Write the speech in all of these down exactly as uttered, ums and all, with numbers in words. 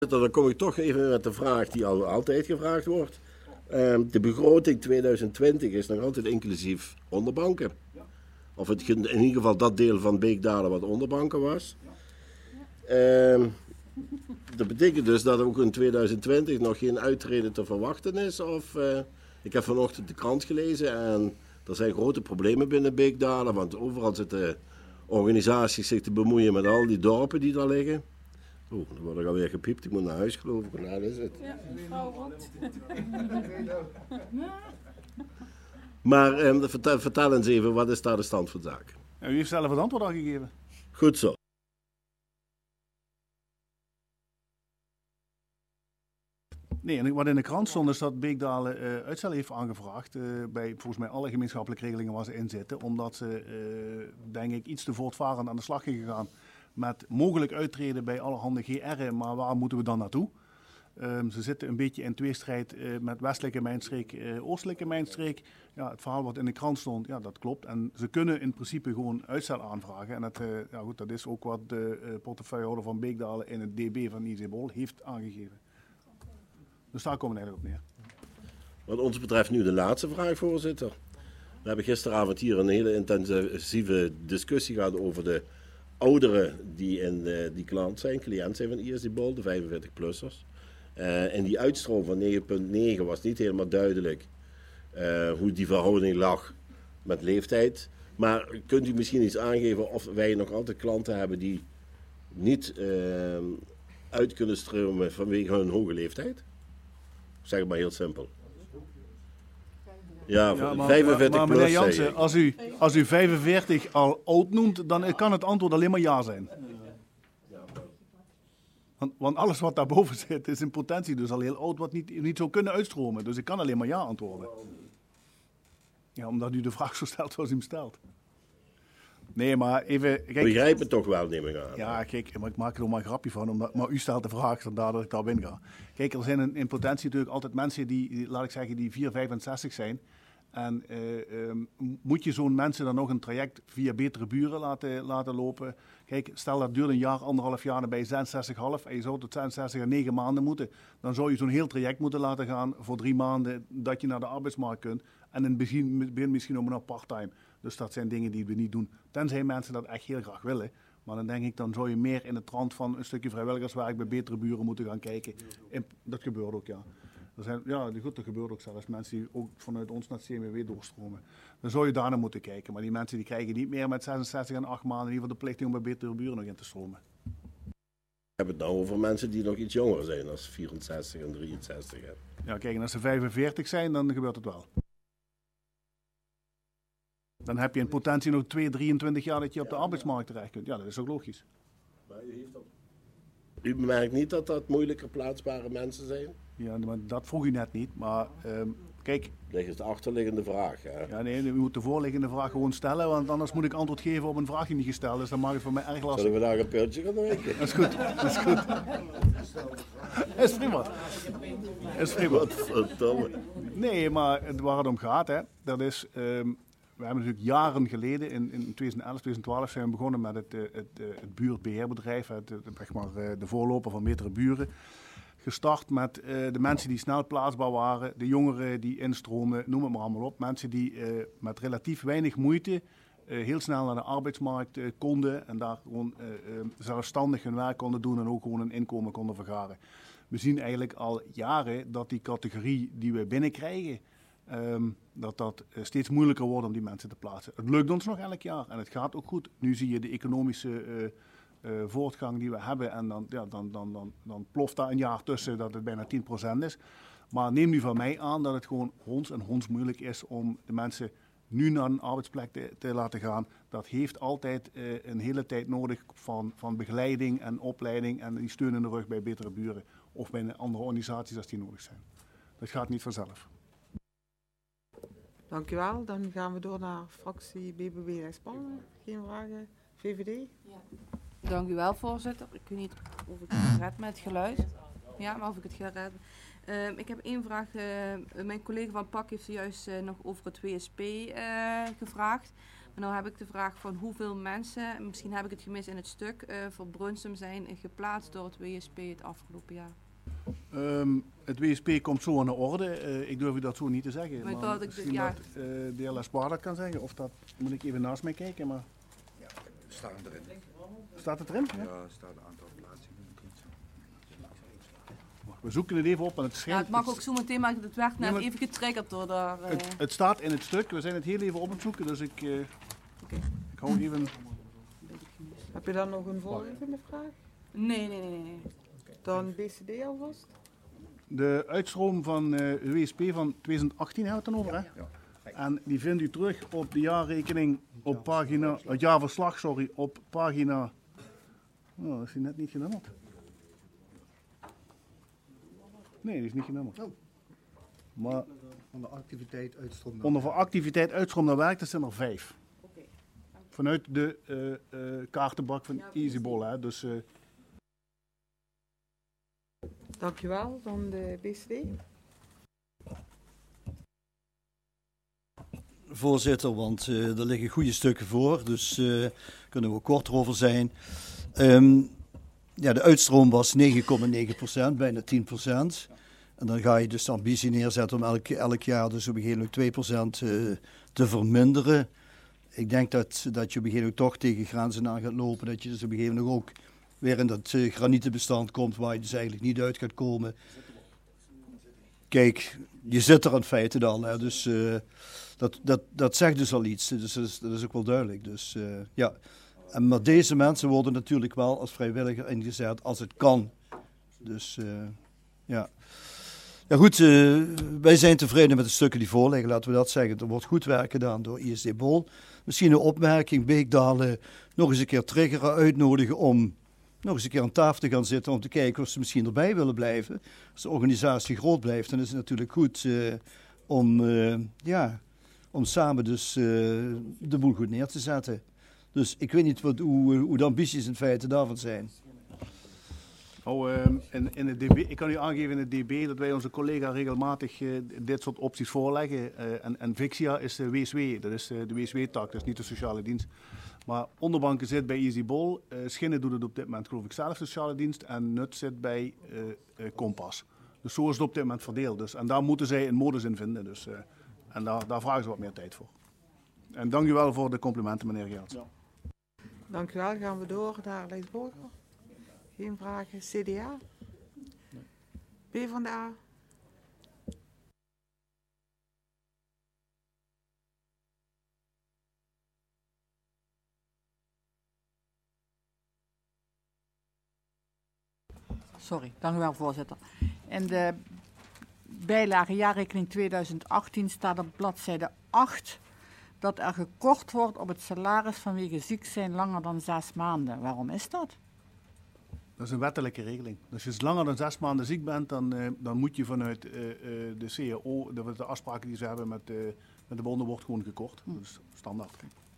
Dan kom ik toch even met de vraag die al altijd gevraagd wordt. Uh, de begroting tweeduizend twintig is nog altijd inclusief onderbanken. Of het, in ieder geval dat deel van Beekdalen wat onderbanken was. Uh, dat betekent dus dat ook in tweeduizend twintig nog geen uittreden te verwachten is. Of, uh, ik heb vanochtend de krant gelezen en er zijn grote problemen binnen Beekdalen. Want overal zitten organisaties zich te bemoeien met al die dorpen die daar liggen. Oeh, dan word ik alweer gepiept. Ik moet naar huis, geloof ik. Nou, dat is het. Ja, mevrouw rond. Maar eh, vertel, vertel eens even, wat is daar de stand van zaken? Ja, u heeft zelf het antwoord al gegeven. Goed zo. Nee, en wat in de krant stond is dat Beekdalen uh, uitstel heeft aangevraagd uh, bij volgens mij alle gemeenschappelijke regelingen waar ze in zitten, omdat ze, uh, denk ik, iets te voortvarend aan de slag zijn gegaan met mogelijk uittreden bij allerhande G R'en, maar waar moeten we dan naartoe? Um, ze zitten een beetje in tweestrijd uh, met westelijke mijnstreek, uh, oostelijke mijnstreek. Ja, het verhaal wat in de krant stond, ja, dat klopt. En ze kunnen in principe gewoon uitstel aanvragen. En dat, uh, ja, goed, dat is ook wat de uh, portefeuillehouder van Beekdalen in het D B van I C Bol heeft aangegeven. Dus daar komen we eigenlijk op neer. Wat ons betreft nu de laatste vraag, voorzitter. We hebben gisteravond hier een hele intensieve discussie gehad over de ouderen die, in de, die klant zijn, cliënt zijn van I C Bol, de vijfenveertig-plussers. Uh, en die uitstroom van negen komma negen was niet helemaal duidelijk uh, hoe die verhouding lag met leeftijd. Maar kunt u misschien iets aangeven of wij nog altijd klanten hebben die niet uh, uit kunnen stromen vanwege hun hoge leeftijd? Zeg het maar heel simpel. Ja, ja maar, vijfenveertig maar, maar plus, meneer Jansen, als u, als u vijfenveertig al oud noemt, dan kan het antwoord alleen maar ja zijn. Want, want alles wat daarboven zit is in potentie dus al heel oud wat niet, niet zou kunnen uitstromen. Dus ik kan alleen maar ja antwoorden. Ja, omdat u de vraag zo stelt zoals u hem stelt. Nee, maar even... Kijk, begrijp het toch wel, neem ik aan. Ja, kijk, maar ik maak er ook maar een grapje van, omdat, maar u stelt de vraag, vandaar dat ik daarin ga. Kijk, er zijn in, in potentie natuurlijk altijd mensen die, die, laat ik zeggen, die vier, vijfenzestig zijn. En uh, um, moet je zo'n mensen dan nog een traject via Betere Buren laten, laten lopen? Kijk, stel dat duurt een jaar, anderhalf jaar, dan ben je zesenzestig komma vijf en je zou tot zesenzestig en negen maanden moeten. Dan zou je zo'n heel traject moeten laten gaan voor drie maanden dat je naar de arbeidsmarkt kunt. En in het begin, begin misschien ook nog part-time. Dus dat zijn dingen die we niet doen. Tenzij mensen dat echt heel graag willen. Maar dan denk ik, dan zou je meer in de trant van een stukje vrijwilligerswerk bij Betere Buren moeten gaan kijken. En dat gebeurt ook, ja. Er zijn, ja, goed, dat gebeurt ook zelfs. Mensen die ook vanuit ons naar het C M W doorstromen. Dan zou je daar naar moeten kijken. Maar die mensen die krijgen niet meer met zesenzestig en acht maanden in ieder geval de plichting om bij Betere Buren nog in te stromen. Ik heb het nou over mensen die nog iets jonger zijn als vierenzestig en drieënzestig. Hè. Ja, kijk, en als ze vijfenveertig zijn, dan gebeurt het wel. Dan heb je in potentie nog twee, drieëntwintig jaar dat je op de arbeidsmarkt terecht kunt. Ja, dat is ook logisch. Maar u, heeft dat... u merkt niet dat dat moeilijker plaatsbare mensen zijn? Ja, maar dat vroeg u net niet. Maar um, kijk... Dat is de achterliggende vraag. Hè? Ja, nee, u moet de voorliggende vraag gewoon stellen. Want anders moet ik antwoord geven op een vraag die niet gesteld is. Dan maakt het voor mij erg lastig. Zullen we daar een pultje gaan drinken? Dat is goed. Dat is goed. Dat is prima. Dat is prima. Wat verdomme. Nee, maar waar het om gaat, hè, dat is... Um, we hebben natuurlijk jaren geleden, in, in twintig elf, twintig twaalf, zijn we begonnen met het, het, het, het buurtbeheerbedrijf, het, het, zeg maar, de voorloper van Betere Buren. Gestart met uh, de mensen die snel plaatsbaar waren, de jongeren die instromen, noem het maar allemaal op. Mensen die uh, met relatief weinig moeite uh, heel snel naar de arbeidsmarkt uh, konden en daar gewoon uh, uh, zelfstandig hun werk konden doen en ook gewoon een inkomen konden vergaren. We zien eigenlijk al jaren dat die categorie die we binnenkrijgen, Um, dat dat uh, steeds moeilijker wordt om die mensen te plaatsen. Het lukt ons nog elk jaar en het gaat ook goed. Nu zie je de economische uh, uh, voortgang die we hebben en dan, ja, dan, dan, dan, dan ploft daar een jaar tussen dat het bijna tien procent is. Maar neem nu van mij aan dat het gewoon honds en honds moeilijk is om de mensen nu naar een arbeidsplek te, te laten gaan. Dat heeft altijd uh, een hele tijd nodig van, van begeleiding en opleiding en die steun in de rug bij Betere Buren of bij andere organisaties als die nodig zijn. Dat gaat niet vanzelf. Dank u wel. Dan gaan we door naar fractie B B B Rijksplannen. Geen vragen? V V D? Ja. Dank u wel, voorzitter. Ik weet niet of ik het red met het geluid. Ja, maar of ik het ga redden. Uh, ik heb één vraag. Uh, mijn collega van P A C heeft zojuist uh, nog over het W S P uh, gevraagd. Maar nou heb ik de vraag van hoeveel mensen, misschien heb ik het gemist in het stuk, uh, voor Brunsum zijn geplaatst door het W S P het afgelopen jaar. Um, het W S P komt zo aan de orde. Uh, ik durf u dat zo niet te zeggen. Maar, maar dat ik de, ja. dat uh, de heer Lesbar dat kan zeggen. Of dat moet ik even naast mij kijken. Maar... Ja, staan erin. Staat het erin? Ja, er staat een aantal plaatsingen. We zoeken het even op. En het, schijnt, ja, het mag ook zo meteen, maar het werd net ja, maar even getriggerd door daar. Uh... Het, het staat in het stuk. We zijn het heel even op het zoeken. Dus ik, uh, okay. ik hou even... Heb je dan nog een volgende vraag? Nee, nee, nee. nee. Dan B C D alvast? De uitstroom van uh, W S P van twintig achttien hebben we het dan over, hè? Ja. En die vindt u terug op de jaarrekening op pagina, het jaarverslag, sorry, op pagina, oh, dat is die net niet genummerd. Nee, die is niet genummerd. Oh. Maar onder activiteit uitstroom. Onder voor activiteit uitstroom naar werk, dat zijn er vijf. Okay. Vanuit de uh, uh, kaartenbak van EasyBall, hè? Dus... Uh, Dankjewel, dan de B C D. Voorzitter, want uh, er liggen goede stukken voor, dus uh, kunnen we korter over zijn. Um, ja, de uitstroom was negen komma negen procent, bijna tien procent. En dan ga je dus de ambitie neerzetten om elk, elk jaar dus op een gegeven moment twee procent uh, te verminderen. Ik denk dat, dat je op een gegeven moment toch tegen grenzen aan gaat lopen, dat je dus op een gegeven moment ook weer in dat uh, granietenbestand komt waar je dus eigenlijk niet uit gaat komen. Kijk, je zit er in feite dan, hè, dus uh, dat, dat, dat zegt dus al iets, dus dat is, dat is ook wel duidelijk. Dus, uh, ja. en, maar deze mensen worden natuurlijk wel als vrijwilliger ingezet als het kan. Dus uh, ja. Ja goed, uh, wij zijn tevreden met de stukken die voorliggen, laten we dat zeggen. Er wordt goed werk gedaan door ISD-Bol. Misschien een opmerking, Beekdalen nog eens een keer triggeren, uitnodigen om nog eens een keer aan tafel te gaan zitten om te kijken of ze misschien erbij willen blijven. Als de organisatie groot blijft, dan is het natuurlijk goed uh, om, uh, ja, om samen dus uh, de boel goed neer te zetten. Dus ik weet niet wat, hoe, hoe de ambities in feite daarvan zijn. Oh, uh, in, in het D B, ik kan u aangeven in het D B dat wij onze collega regelmatig uh, dit soort opties voorleggen. Uh, en, en Vixia is de W S W, dat is uh, de W S W-tak, dat is niet de sociale dienst. Maar Onderbanken zit bij EasyBol, uh, Schinnen doet het op dit moment geloof ik zelf, de sociale dienst, en Nut zit bij uh, uh, Kompas. Dus zo is het op dit moment verdeeld. Dus, en daar moeten zij een modus in vinden. Dus, uh, en daar, daar vragen ze wat meer tijd voor. En dank u wel voor de complimenten, meneer Geerts. Ja. Dank u wel. Gaan we door naar Leesborger. Geen vragen. C D A? Nee. PvdA? Sorry, dank u wel, voorzitter. In de bijlage jaarrekening tweeduizend achttien staat op bladzijde acht dat er gekort wordt op het salaris vanwege ziek zijn langer dan zes maanden. Waarom is dat? Dat is een wettelijke regeling. Als je langer dan zes maanden ziek bent, dan, uh, dan moet je vanuit uh, uh, de C A O, de, de afspraken die ze hebben met, uh, met de bonden, wordt gewoon gekort. Hm. Dat is standaard.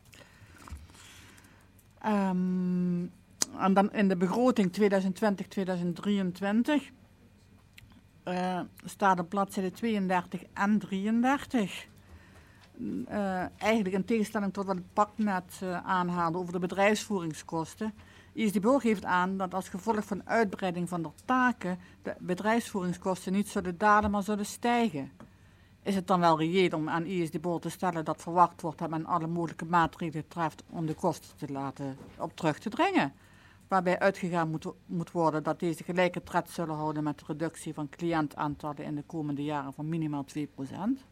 Um, en dan in de begroting tweeduizend twintig tweeduizend drieëntwintig uh, staat op bladzijde tweeëndertig en drieëndertig. Uh, eigenlijk in tegenstelling tot wat het P A C net uh, aanhaalde over de bedrijfsvoeringskosten. ISDBO geeft aan dat als gevolg van uitbreiding van de taken de bedrijfsvoeringskosten niet zullen dalen, maar zullen stijgen. Is het dan wel reëel om aan ISDBO te stellen dat verwacht wordt dat men alle mogelijke maatregelen treft om de kosten te laten op terug te dringen? Waarbij uitgegaan moet, moet worden dat deze gelijke tred zullen houden met de reductie van cliëntaantallen in de komende jaren van minimaal twee procent?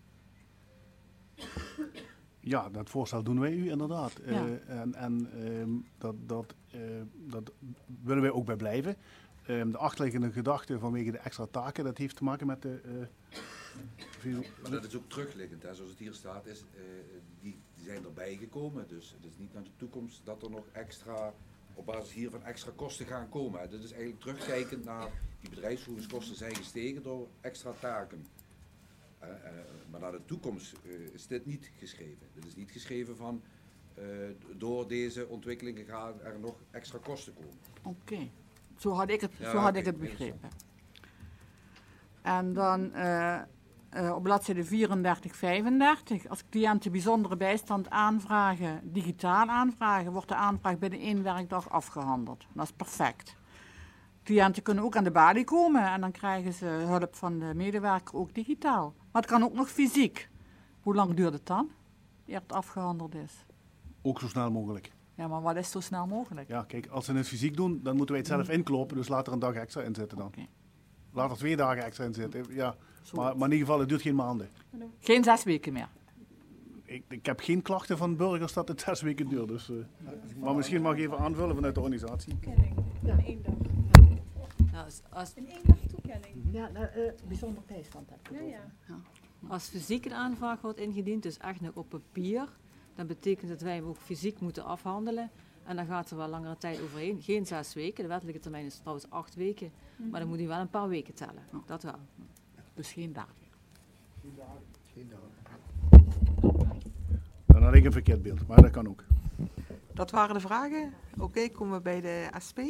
Ja, dat voorstel doen wij u inderdaad. Ja. Uh, en en um, dat, dat, uh, dat willen wij ook bij blijven. Um, de achterliggende gedachte vanwege de extra taken, dat heeft te maken met de... Uh, veel... Maar dat is ook terugliggend, hè. Zoals het hier staat, is, uh, die, die zijn erbij gekomen. Dus het is niet naar de toekomst dat er nog extra, op basis hiervan extra kosten gaan komen. Hè. Dat is eigenlijk terugkijkend naar die bedrijfsvoeringskosten zijn gestegen door extra taken. Uh, uh, maar naar de toekomst uh, is dit niet geschreven. Dit is niet geschreven van uh, door deze ontwikkelingen gaan er nog extra kosten komen. Oké, okay. zo had ik het, ja, zo had okay. ik het begrepen. En dan uh, uh, op bladzijde vierendertig, vijfendertig. Als cliënten bijzondere bijstand aanvragen, digitaal aanvragen, wordt de aanvraag binnen één werkdag afgehandeld. Dat is perfect. Cliënten kunnen ook aan de balie komen en dan krijgen ze hulp van de medewerker ook digitaal. Maar het kan ook nog fysiek. Hoe lang duurt het dan, eer het afgehandeld is? Ook zo snel mogelijk. Ja, maar wat is zo snel mogelijk? Ja, kijk, als ze het fysiek doen, dan moeten wij het zelf inklopen, dus laat er een dag extra in zitten dan. Okay. Laat er twee dagen extra in zitten, ja. Maar, maar in ieder geval, het duurt geen maanden. Geen zes weken meer? Ik, ik heb geen klachten van burgers dat het zes weken duurt, dus... Uh, maar misschien mag ik even aanvullen vanuit de organisatie. Toekenning, in één dag. Nou, als, als, in één dag toekenning. Ja, uh, uh, bijzonder bijstand heb je. Ja, ja. Ja. als fysiek een aanvraag wordt ingediend, dus echt nog op papier, dan betekent dat wij hem ook fysiek moeten afhandelen. En dan gaat er wel langere tijd overheen. Geen zes weken, de wettelijke termijn is trouwens acht weken. Mm-hmm. Maar dan moet hij wel een paar weken tellen, oh. dat wel. Dus geen dagen. Geen dagen. Geen dagen. Dan had ik een verkeerd beeld, maar dat kan ook. Dat waren de vragen. Oké, okay, komen we bij de S P.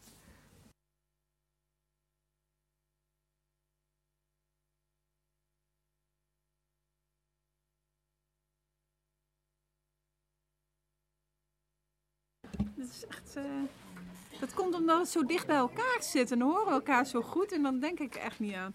Dat is echt, uh, dat komt omdat het zo dicht bij elkaar zit en dan horen we elkaar zo goed en dan denk ik er echt niet aan.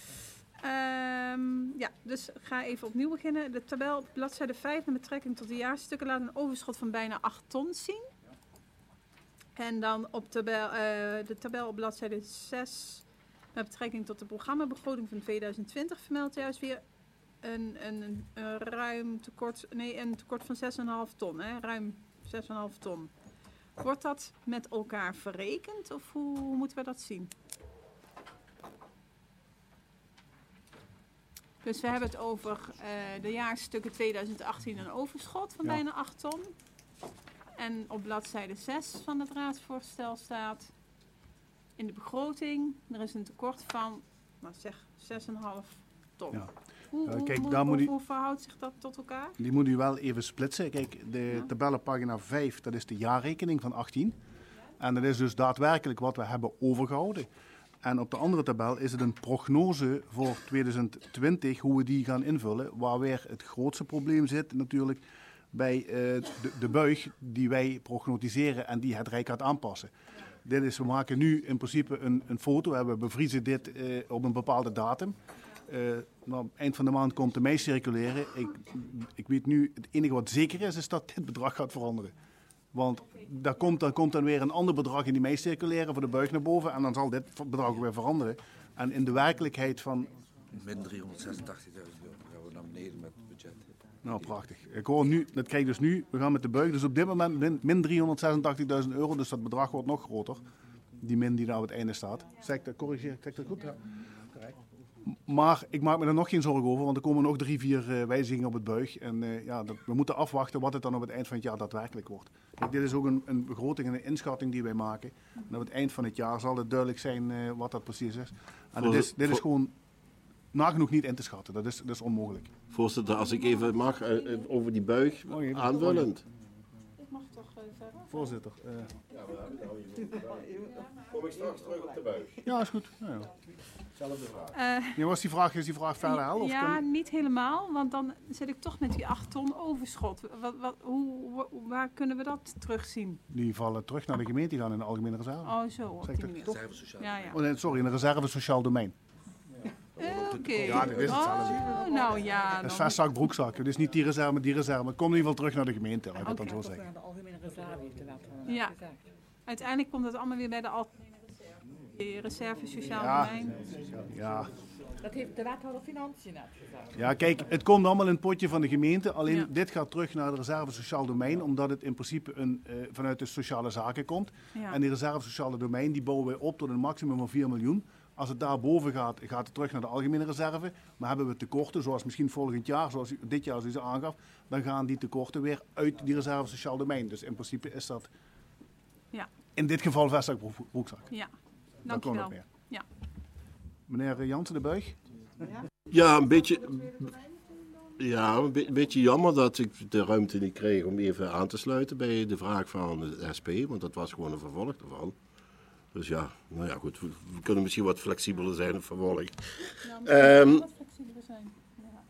Um, ja, dus ga even opnieuw beginnen. De tabel op bladzijde vijf met betrekking tot de jaarstukken laat een overschot van bijna acht ton zien. En dan op tabel, uh, de tabel op bladzijde zes met betrekking tot de programmabegroting van tweeduizend twintig vermeldt juist weer een, een, een ruim tekort, nee, een tekort van zes komma vijf ton, hè, ruim zes komma vijf ton. Wordt dat met elkaar verrekend of hoe, hoe moeten we dat zien? Dus we hebben het over uh, de jaarstukken tweeduizend achttien een overschot van ja. bijna acht ton. En op bladzijde zes van het raadsvoorstel staat in de begroting, er is een tekort van, nou zeg, zes komma vijf ton. Ja. Hoe, uh, kijk, hoe, daar hoe, moet u, hoe verhoudt zich dat tot elkaar? Die moet u wel even splitsen. Kijk, de ja. tabel op pagina vijf, dat is de jaarrekening van achttien. Ja. En dat is dus daadwerkelijk wat we hebben overgehouden. En op de andere tabel is het een prognose voor tweeduizend twintig, hoe we die gaan invullen. Waar weer het grootste probleem zit natuurlijk bij uh, de, de buig die wij prognosticeren en die het Rijk gaat aanpassen. Dit is, we maken nu in principe een, een foto, we bevriezen dit uh, op een bepaalde datum. Uh, nou, eind van de maand komt de mei circuleren. Ik, ik weet nu, het enige wat zeker is, is dat dit bedrag gaat veranderen. Want daar komt, daar komt dan weer een ander bedrag in die mei circuleren voor de buig naar boven en dan zal dit bedrag ook weer veranderen. En in de werkelijkheid van... Min driehonderdzesentachtigduizend euro gaan we naar beneden met het budget. Nou, prachtig. Ik hoor nu, dat krijg ik dus nu, we gaan met de buig, dus op dit moment min, min driehonderdzesentachtigduizend euro, dus dat bedrag wordt nog groter. Die min die daar op het einde staat. Zeg ik dat, corrigeer ik dat goed? Ja. Maar ik maak me er nog geen zorgen over, want er komen nog drie, vier uh, wijzigingen op het buig. En uh, ja, dat, we moeten afwachten wat het dan op het eind van het jaar daadwerkelijk wordt. Kijk, dit is ook een, een begroting en een inschatting die wij maken. En op het eind van het jaar zal het duidelijk zijn uh, wat dat precies is. En dit is, dit is gewoon nagenoeg niet in te schatten. Dat is, dat is onmogelijk. Voorzitter, als ik even mag, uh, over die buig, oh, aanvullend. Ik mag toch uh, verder? Voorzitter. Uh, ja, maar nou je kom ik straks terug op de buig. Ja, is goed. Ja, ja. Zelfde vraag. Uh, ja, was die vraag, is die vraag verder halen? Of ja, kan... niet helemaal, want dan zit ik toch met die acht ton overschot. Wat, wat, hoe, waar kunnen we dat terugzien? Die vallen terug naar de gemeente, die gaan in de algemene reserve. Oh, zo. Op die manier. Reserve sociaal ja, ja. Oh, nee, sorry, in de reserve sociaal domein. Uh, Oké. Okay. Ja, dat is het zelfs. Oh, nou ja. Dat is vestzak, broekzak. Het is niet die reserve, maar die reserve. Het komt in ieder geval terug naar de gemeente, laat ik het okay. dan zo zeggen. De algemene reserve heeft de wet ja. gezegd. Uiteindelijk komt het allemaal weer bij de algemene reserve sociaal ja. domein. Ja. Dat heeft de wethouder Financiën net gezegd. Ja, kijk, het komt allemaal in het potje van de gemeente. Alleen ja. dit gaat terug naar de reserve sociaal domein, omdat het in principe een, uh, vanuit de sociale zaken komt. Ja. En die reserve sociale domein die bouwen wij op tot een maximum van vier miljoen. Als het daarboven gaat, gaat het terug naar de algemene reserve. Maar hebben we tekorten, zoals misschien volgend jaar, zoals u, dit jaar zoals u aangaf, dan gaan die tekorten weer uit die reserve sociaal domein. Dus in principe is dat ja. in dit geval vestzak broekzak. Ja, dank je wel. Ja. Meneer Jansen de Buig? Ja, een beetje, ja, een, be- een beetje jammer dat ik de ruimte niet kreeg om even aan te sluiten bij de vraag van de S P, want dat was gewoon een vervolg ervan. Dus ja, nou ja goed, we, we kunnen misschien wat flexibeler zijn in vervolg. Ja, um, wat flexibeler zijn.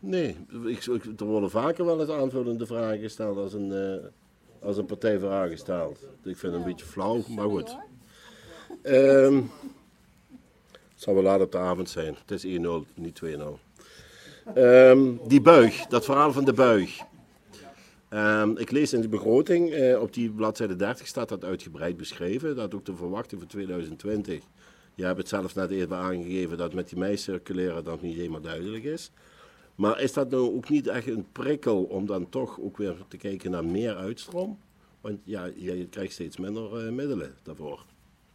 Nee, ik, ik, er worden vaker wel eens aanvullende vragen gesteld als een, uh, als een partij vragen gesteld. Ik vind het een beetje flauw, maar goed. Um, het zal wel laat op de avond zijn. Het is één nul, niet twee nul. Um, die buig, dat verhaal van de buig. Um, ik lees in de begroting, uh, op die bladzijde dertig staat dat uitgebreid beschreven. Dat ook de verwachting voor tweeduizend twintig. Je hebt het zelf net even aangegeven dat met die mei-circulaire dat niet helemaal duidelijk is. Maar is dat nou ook niet echt een prikkel om dan toch ook weer te kijken naar meer uitstroom? Want ja, je krijgt steeds minder uh, middelen daarvoor.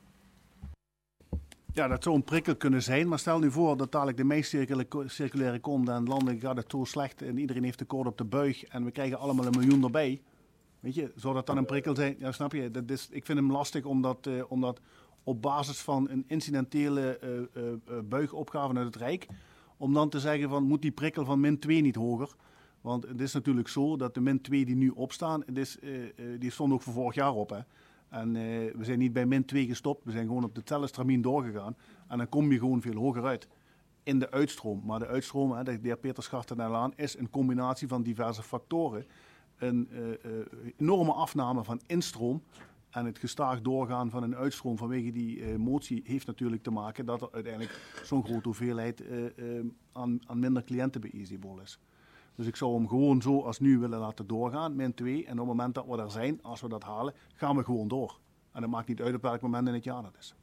Ja, dat zou een prikkel kunnen zijn, maar stel nu voor dat dadelijk de mei-circulaire komt en landelijk gaat het zo slecht en iedereen heeft tekort op de buig en we krijgen allemaal een miljoen erbij. Weet je, zou dat dan een prikkel zijn? Ja, snap je? Dat is, ik vind hem lastig omdat, uh, omdat op basis van een incidentele uh, uh, uh, buigopgave uit het Rijk, om dan te zeggen van moet die prikkel van min twee niet hoger? Want het is natuurlijk zo dat de min twee die nu opstaan, het is, uh, uh, die stond ook voor vorig jaar op, hè. En uh, we zijn niet bij min twee gestopt, we zijn gewoon op de stramien doorgegaan. En dan kom je gewoon veel hoger uit in de uitstroom. Maar de uitstroom, hè, de heer Peter schart er aan, is een combinatie van diverse factoren. Een uh, uh, enorme afname van instroom en het gestaag doorgaan van een uitstroom vanwege die uh, motie heeft natuurlijk te maken dat er uiteindelijk zo'n grote hoeveelheid uh, uh, aan, aan minder cliënten bij EasyBol is. Dus ik zou hem gewoon zo als nu willen laten doorgaan, min twee. En op het moment dat we er zijn, als we dat halen, gaan we gewoon door. En dat maakt niet uit op welk moment in het jaar dat is.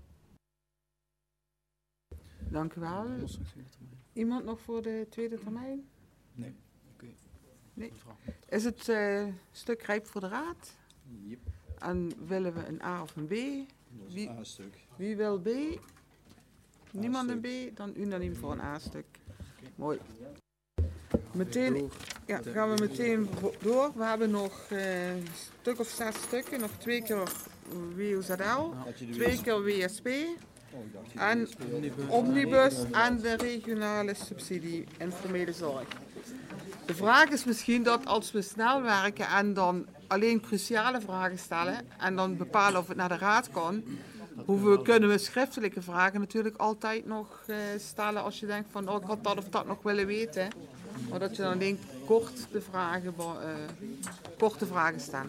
Dank u wel. Iemand nog voor de tweede termijn? Nee. Oké. Nee. Is het uh, stuk rijp voor de raad? Yep. En willen we een A of een B? Wie, A-stuk. wie wil B? Niemand een B? Dan unaniem voor een A-stuk. Okay. Mooi. Meteen, ja, gaan we meteen door. We hebben nog uh, een stuk of zes stukken. Nog twee keer W O Z L, twee keer W S P. En omnibus en de regionale subsidie informele zorg. De vraag is misschien dat als we snel werken en dan alleen cruciale vragen stellen en dan bepalen of het naar de raad kan, hoe kunnen we schriftelijke vragen natuurlijk altijd nog uh, stellen als je denkt van oh, ik had dat of dat nog willen weten. Maar dat je dan alleen kort de vragen, uh, korte vragen stellen.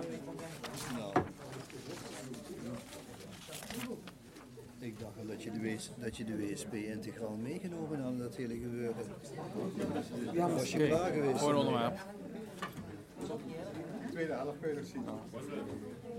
Ik dacht wel dat je de, W S, dat je de W S P integraal meegenomen had in dat hele gebeuren. Ja, was je klaar geweest? Gewoon onderwerp. Tweede helft kun je nog zien.